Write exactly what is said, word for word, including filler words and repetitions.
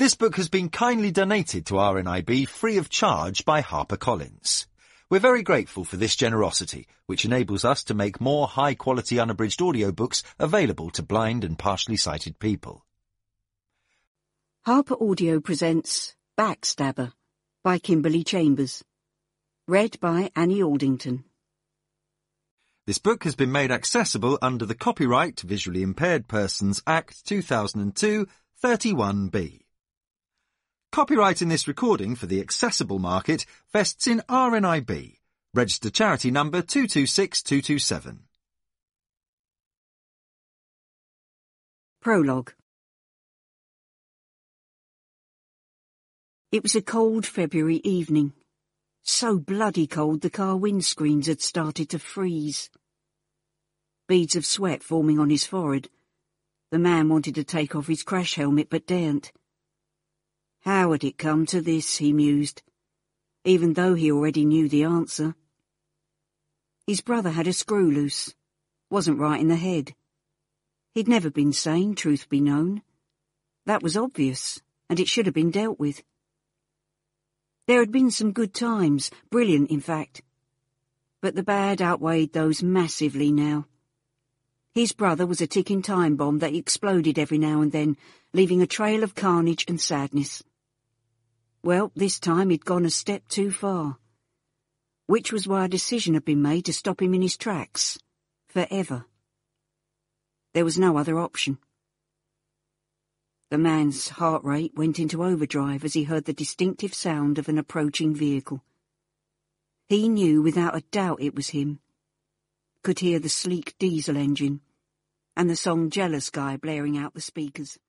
This book has been kindly donated to R N I B free of charge by HarperCollins. We're very grateful for this generosity, which enables us to make more high-quality unabridged audiobooks available to blind and partially sighted people. Harper Audio presents Backstabber by Kimberly Chambers. Read by Annie Aldington. This book has been made accessible under the Copyright Visually Impaired Persons Act two thousand two, thirty-one B. Copyright in this recording for the accessible market vests in R N I B, registered charity number two two six two two seven. Prologue. It was a cold February evening. So bloody cold the car windscreens had started to freeze. Beads of sweat forming on his forehead. The man wanted to take off his crash helmet but daren't. How had it come to this, he mused, even though he already knew the answer. His brother had a screw loose, wasn't right in the head. He'd never been sane, truth be known. That was obvious, and it should have been dealt with. There had been some good times, brilliant in fact. But the bad outweighed those massively now. His brother was a ticking time bomb that exploded every now and then, leaving a trail of carnage and sadness. Well, this time he'd gone a step too far. Which was why a decision had been made to stop him in his tracks. Forever. There was no other option. The man's heart rate went into overdrive as he heard the distinctive sound of an approaching vehicle. He knew without a doubt it was him. Could hear the sleek diesel engine, and the song Jealous Guy blaring out the speakers.